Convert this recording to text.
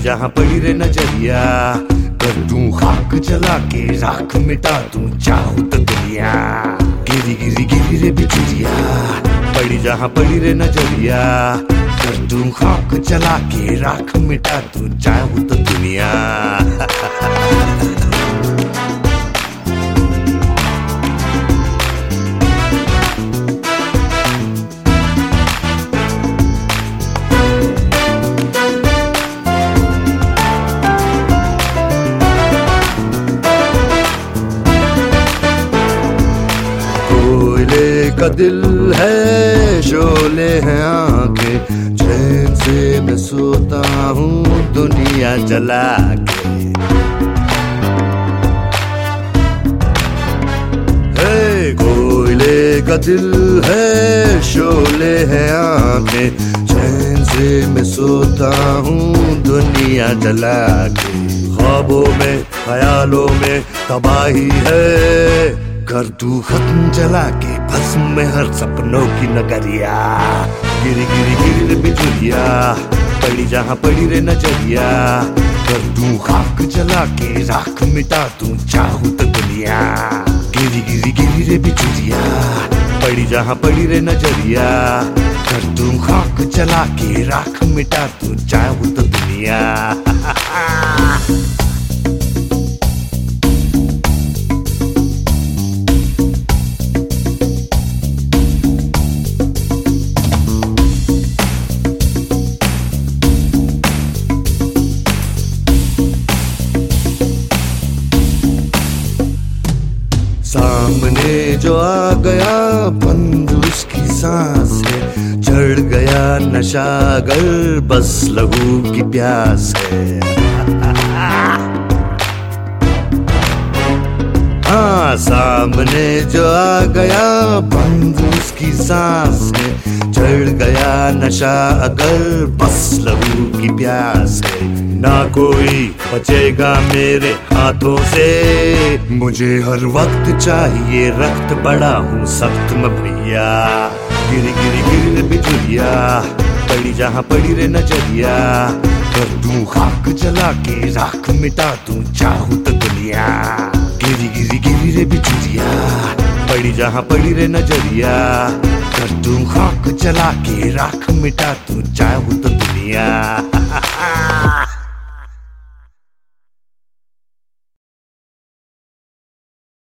जहाँ पड़ी रे नजरिया, कर दूं खाक जला के राख मिटा दूं चाहूं तो दुनिया। गिरी गिरी गिरी रे बिजुरिया, पड़ी जहाँ पड़ी रे नजरिया, कर दूं खाक जला के राख मिटा दूं चाहूं तो दुनिया। का दिल है, शोले हैं आंखें, चैन से मैं सोता हूँ दुनिया जला के। हे कोयले का दिल है, शोले हैं आंखें, चैन से मैं सोता हूँ दुनिया जला के। ख्वाबों में ख्यालों में तबाही है, कर दूं खत्म जला के भस्म में हर सपनों की नगरिया। गिरी गिरी गिरी रे बिजुरिया, पड़ी जहाँ पड़ी रे नजरिया, कर दूं खाक जला के राख मिटा दूं चाहूं तो दुनिया। गिरी गिरी गिरी रे बिजुरिया, पड़ी जहाँ पड़ी रे नजरिया, कर दूं खाक जला के राख मिटा दूं चाहूं तो दुनिया। सामने जो आ गया बंद उसकी सांस है, चढ़ गया नशा अगर बस लहू की प्यास है। हाँ सामने जो आ गया बंद उसकी सांस है, चढ़ गया नशा अगर बस लहू की प्यास है। ना कोई बचेगा मेरे हाथों से, मुझे हर वक्त चाहिए रक्त बड़ा हूँ सख्त में भैया। गिरी गिरी गिरी रे बिजुरिया, पड़ी जहाँ पड़ी रे नजरिया, कर दूं खाक जला के राख मिटा दूं चाहूं तो दुनिया। गिरी गिरी गिरी रे बिजुरिया, पड़ी जहाँ पड़ी रे नजरिया, कर दूं खाक जला के राख मिटा दूं चाहूं तो दुनिया।